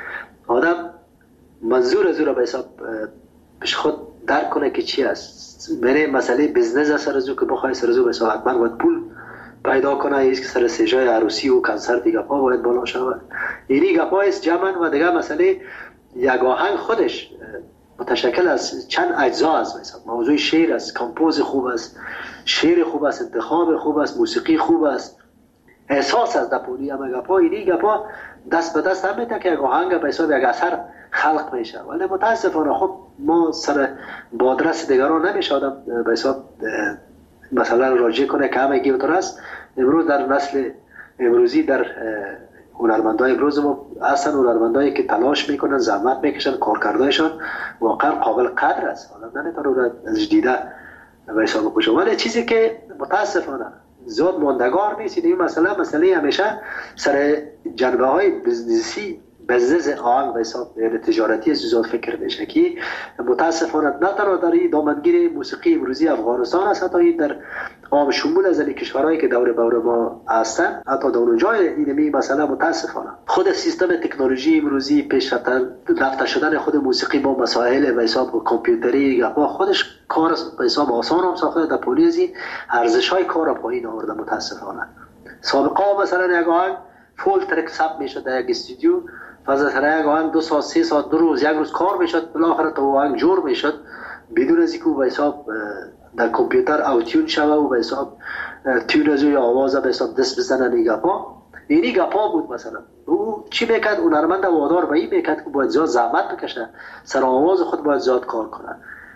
آدم منظور از او را به حساب پیش خود درک کنه که چی است. میره مسئله بزنس است سر از او که بخواه سر از او به حساب حتما باید پول پیدا کنه، ایست که سر سجای عروسی و کنسرت دیگه پا باید بالا شود. اینی گپا است جمعا. و دیگه مسئله یک آهنگ خودش متشکل از چند اجزا است. مثلا موضوع شعر است، کمپوز خوب است، شعر خوب است، انتخاب خوب است، موسیقی خوب است، احساس از دپولی هم گپا. اینی گپا دست به دست هم میده که یک آهنگ به حساب یک اثر خلق میشه. ولی متاسفانه خب ما سر بادرس دیگران نمیشه آدم به حساب مثلا راجع کنه که همه گیوتر است. امروز در نسل امروزی در هنرمندای امروز ما اصلا هنرمندایی که تلاش میکنن، زحمت میکشن، کارکردهایشان واقعا قابل قدر است. حالا نمیتونه رو از دیده به حساب بکشه. ولی چیزی که متاسفانه زیاد ماندگار نیست این مثلا مسئله همیشه سر جنبه های بزنسی بزنس آهنگ به حساب تجارتی زیاد فکر میشه که متاسفانه نه تنها در این دامنگیر موسیقی امروزی افغانستان است، حتی در عام شمول از این کشورهایی که دور بور ما هستن، حتی در اون جای اینمی مثلا متاسفانه خود سیستم تکنولوژی امروزی پیشرفته شدن خود موسیقی با مسائل به حساب کامپیوتری با خودش کار به حساب آسان هم ساخته، در پولیزی ارزش های کار پایین آورده متاسفانه. سابقا مثلا یک آهنگ فول ترک ثبت میشد در یک استودیو، فاز سر یک آهنگ دو ساعت سه ساعت دو روز یک روز کار میشد، بالاخره تو آهنگ جور میشد بدون از اینکه به حساب در کامپیوتر اوتیون شوه و به حساب تیون از یا آواز به حساب دست بزنن. این گپا اینی گپا بود. مثلا او چی میکرد؟ هنرمند وادار به این میکرد که باید زیاد زحمت بکشه، سر آواز خود باید زیاد کار کنه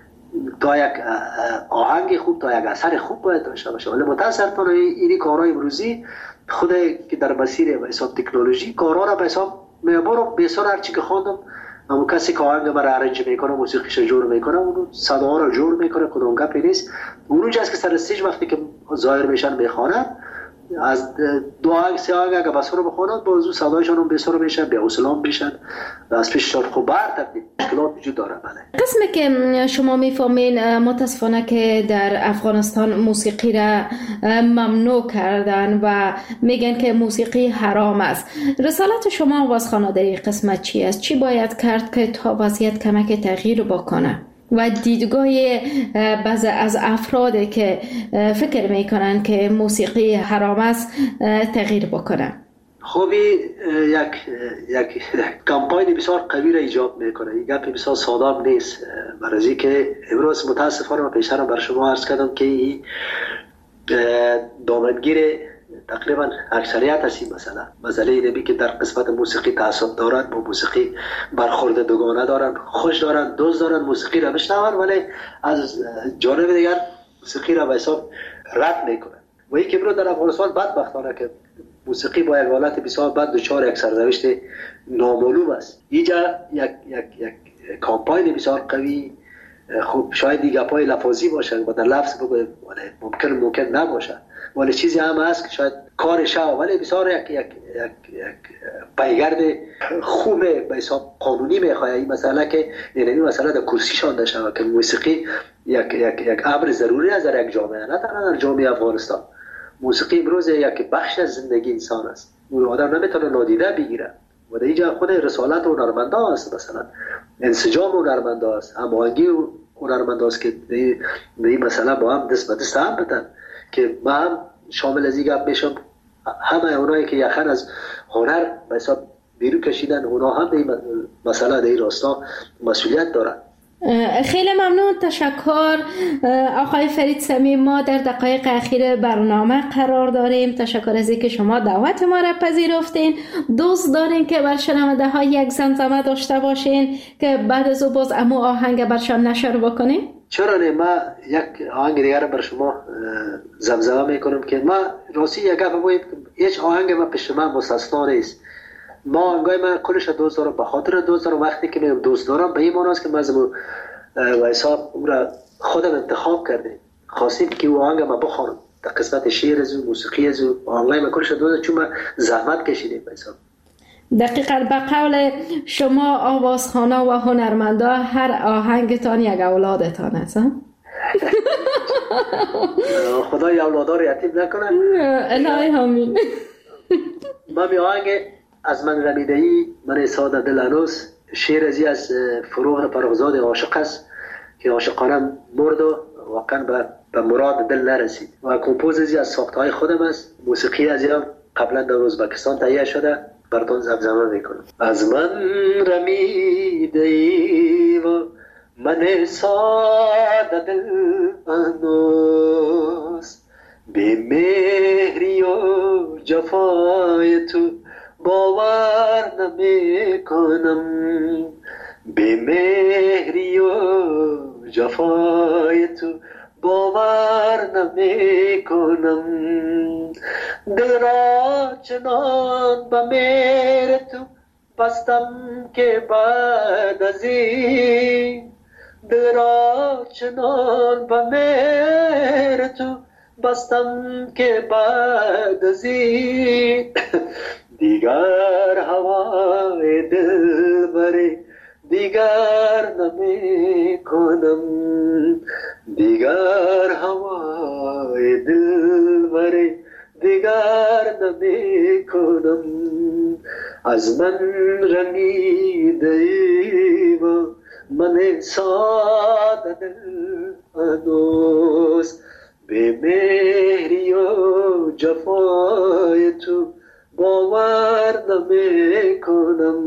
تا یک آهنگ خوب، تا یک اثر خوب باید داشته باشه. ولی متاسفانه اینی کارهای امروزی خود که در مسیر به حساب تکنولوژی کارها را به حساب میبرم بسیار هر چی که خواندم اما کسی که آهنگ مرا ارنج میکنه، موسیقیش جور میکنه، اون صدا رو جور میکنه، کدوم گپی نیست. اونجا است که سر استیج وقتی که ظاهر میشن میخوانن از دو آهنگ سه آهنگ اگه بس رو بخونن بازو صدایشان هم بسیار میشن، بی اسلام میشن، از پیششان خوب برتر مشکلات وجود داره. بله قسمی که شما میفهمین متاسفانه که در افغانستان موسیقی را ممنوع کردن و میگن که موسیقی حرام است. رسالت شما آوازخوانا در این قسمت چی است؟ چی باید کرد که تا وضعیت کمک تغییر بکنه و دیدگاه بعضی از افرادی که فکر میکنن که موسیقی حرام است تغییر بکنه؟ خوبی یک یک کمپاین بسیار قوی را ایجاد میکنه. این گپ بسیار ساده نیست. برای که امروز متاسفانه پیشتر بر شما عرض کردم که این دامنگیر تقریبا اکثریت هستی مثلا مسئله اینه که در قسمت موسیقی تعصب دارن، با موسیقی برخورد دوگانه دارن، خوش دارن، دوست دارن، موسیقی را بشنون ولی از جانب دیگر موسیقی را به حساب رد میکنن. و این که برو در افغانستان بدبختانه که موسیقی با یک حالت بسیار بد دچار یک سرنوشت نامعلوم است. اینجا یک یک یک کامپاین بسیار قوی خوب شاید دیگه پای لفظی باشه و در لفظ بگویم ولی ممکن ممکن نباشه ولی چیزی هم هست که شاید کارش ها ولی بسیار یک یک یک یک پیگرد خوب به حساب قانونی میخواد. این مسئله که یعنی مسئله در کرسی شانده شود که موسیقی یک یک یک امر ضروری است در یک جامعه، نه تنها در جامعه افغانستان. موسیقی امروز یک بخش از زندگی انسان است. اون آدم نمیتونه نادیده بگیره و در اینجا خود رسالت هنرمندا است، مثلا انسجام هنرمندا است، هماهنگی هنرمندا است که به این مسئله با هم دست به دست هم بدن که ما هم شامل از این گپ میشم. همه اونایی که یخن از هنر به حساب بیرون کشیدن اونا هم به این مسئله در این راستا مسئولیت دارن. خیلی ممنون، تشکر آقای فرید صمیم. ما در دقایق اخیر برنامه قرار داریم. تشکر از اینکه شما دعوت ما را پذیرفتین. دوست دارین که بر شنونده ها یک زمزمه داشته باشین که بعد از او باز امو آهنگ برشان نشر بکنین؟ چرا نه؟ ما یک آهنگ دیگر بر شما زمزمه میکنم که ما راستی یک گپ بگویم، هیچ آهنگ ما پیش من مستثنا نیست. ما آهنگای من کلش دوست دارم، به خاطر دوست دارم. وقتی که میگم دوست دارم به این معنی است که من وایسا اون را خودم انتخاب کردیم، خواستیم که او آهنگ ما بخوانم در قسمت شعر از موسیقی از آهنگای من کلش دوست دارم، چون ما زحمت کشیدیم وایسا. دقیقاً به قول شما آوازخوانه و هنرمندا هر آهنگتان یک اولادتان است. خدای اولادا رو یتیم نکنه. الهی آمین. ما می آهنگ از من رمیده‌ای من ساده دل هنوز، شعر ازی از فروغ فرخزاد عاشق است که عاشقانه مرد و واقعا به به مراد دل نرسید و کمپوز ازی از ساختهای خودم است. موسیقی ازی هم قبلا در ازبکستان تهیه شده، براتون زمزمه میکنم. از من رمیده‌ای و من ساده دل هنوز، بی مهری و جفای تو باور نمی کنم، بی مهری و جفای تو باور نمی کنم. دل را چنان به مهر تو بستم که بعد از این، دل را چنان به مهر تو بستم که بعد از این دیگر هوای دل بری دیگر نمی کنم، دیگر هوای دل بری دیگر نمی کنم. از من رمیده ای و من ساده دل هنوز، به مهری و جفای تو باور نمی کنم.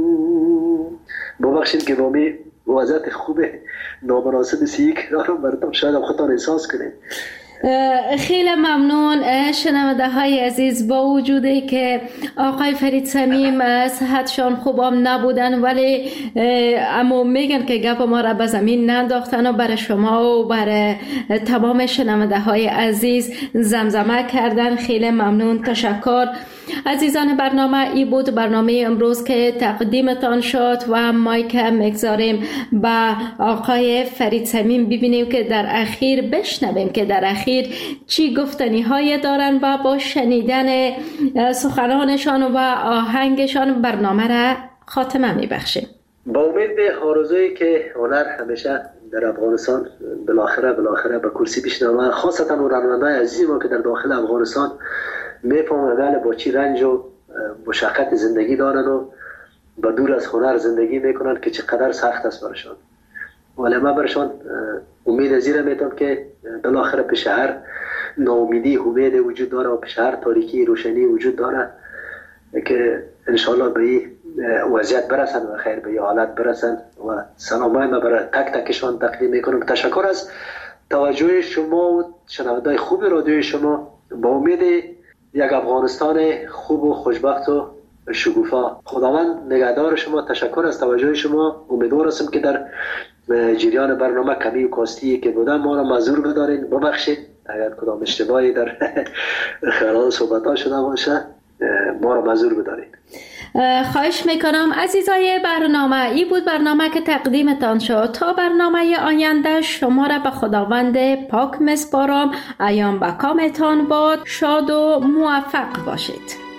ببخشید که بامی وضعیت خوب نامناسب سی رو بردم، شاید هم خودتان احساس کنید. خیلی ممنون شنونده های عزیز. با وجودی که آقای فرید صمیم صحتشان خوبم نبودن، ولی اما میگن که گپ ما را به زمین ننداختن و برای شما و برای تمام شنونده های عزیز زمزمه کردن. خیلی ممنون، تشکر. عزیزان برنامه ای بود برنامه امروز که تقدیمتان شد و مایک مگذاریم به آقای فرید صمیم ببینیم که در اخیر بشنویم که در اخیر چی گفتنی های دارن و با شنیدن سخنانشان و آهنگشان برنامه را خاتمه میبخشیم. با امید آرزویی که هنر همیشه در افغانستان بالاخره بالاخره به کرسی بشنوه، خاصتا هنرمندان عزیز ما که در داخل افغانستان میفهمن با چی رنج و مشقت زندگی دارن و با دور از هنر زندگی میکنن که چقدر سخت است برشان. ولی من برشان امید ازیره میتونم که بالاخره پیش هر ناامیدی امید وجود داره و پیش هر تاریکی روشنی وجود داره که انشاءالله به این وضعیت برسن و خیر به این حالت برسن. و سلامای من برای تک تکشان تقدیم میکنم. تشکر از توجه شما و شنونده‌های خوب رادیوی شما. با امید یک افغانستان خوب و خوشبخت و شکوفا. خداوند نگهدار شما. تشکر از توجه شما. امیدوار هستم که در جریان برنامه کمی و کاستی که بودم ما را معذور بدارین، ببخشید اگر کدام اشتباهی در خلال صحبت‌ها شده باشه ما را معذور بدارین. خواهش میکنم. عزیزای برنامه ای بود برنامه که تقدیمتان شد. تا برنامه آینده شما را به خداوند پاک میسپارم. ایام به کامتان باد. شاد و موفق باشید.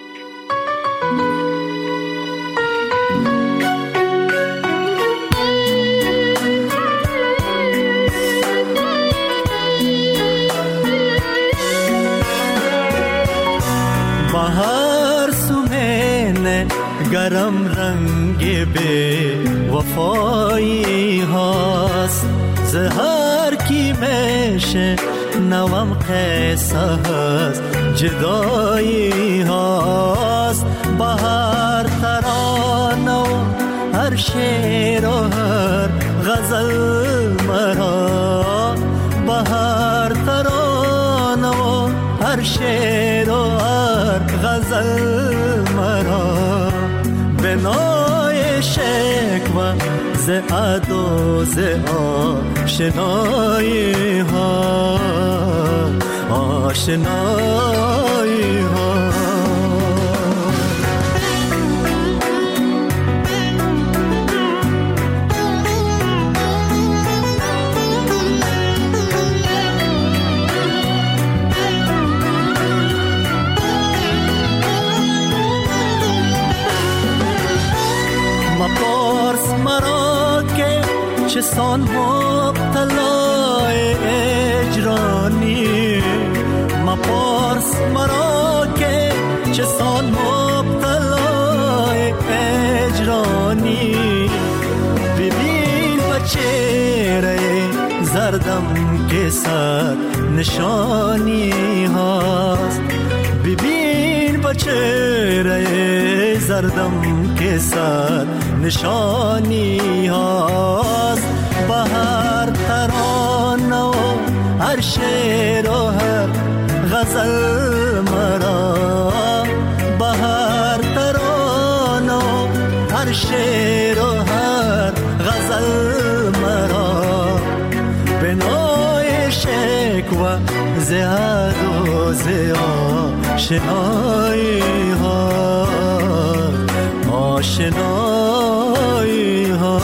بهار سومن گرم رنگ به وفایی هاست، زهر کی میشه نوام قصه هست جدایی هاست. بهار ترانه و هر شعر و هر غزل مرا، بهار ترانه و هر شعر و هر غزل مرا، به نوع شکوه ز ز ادا ز آشنایی ها آشنایی ها. مپارس مرا که چه سان مبتلای اجرانی، مپارس مرا که چه سان مبتلای اجرانی. ببین به چهره زردم که صد نشانی هاست، ببین به چهره زردم که صد نشانی هاست. به هر ترانه و هر شعر و هر غزل مرا، به هر ترانه و هر شعر و هر غزل مرا، به نوع شکوه زهد و آشنایی ها آشنایی ها.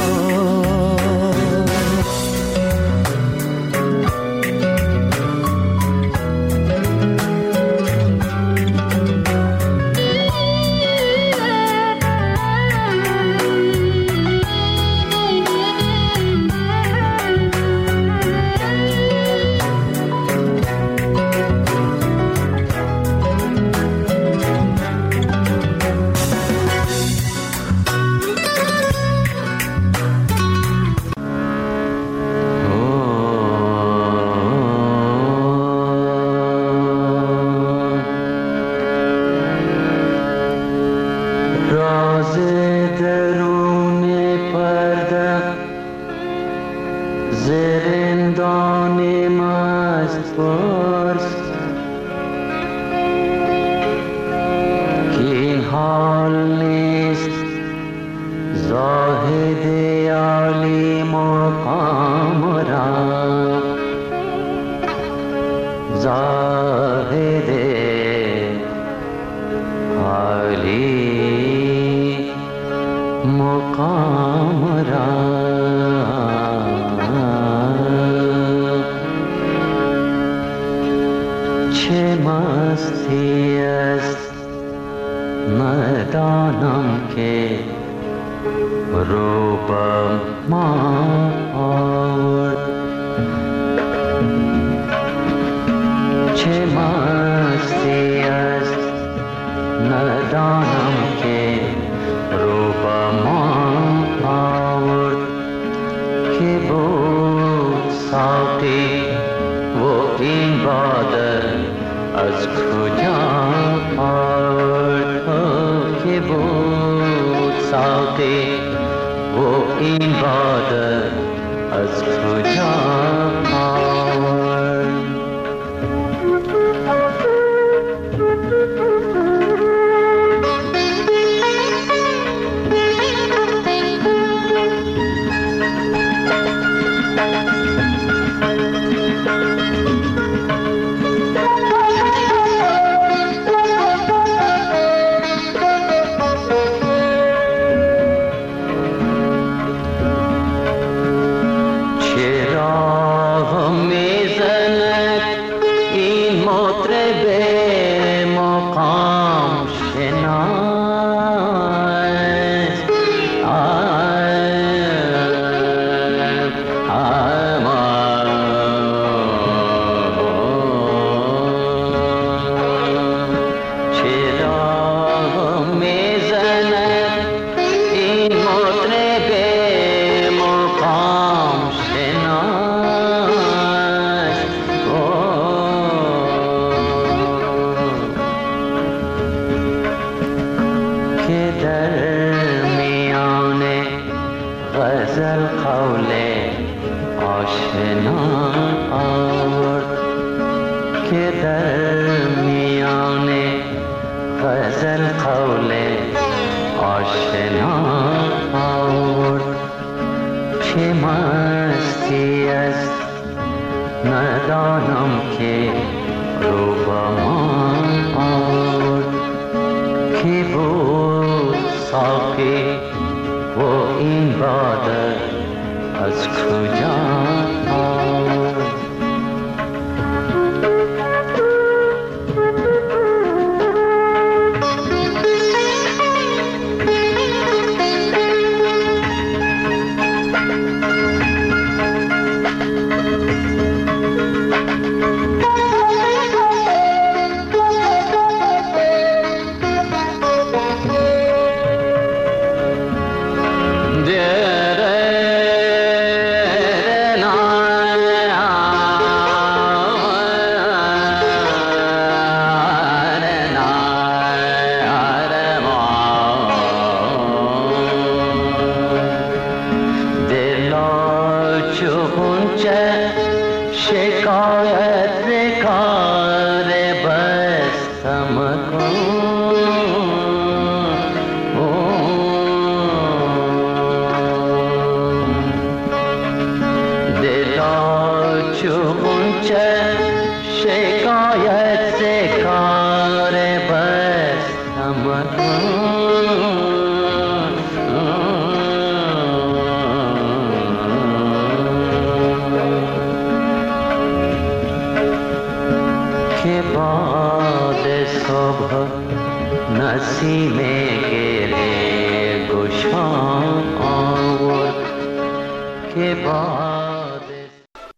ندانم که رو با من آورد کی بود ساقی و این باده از کجا آورد. نسیم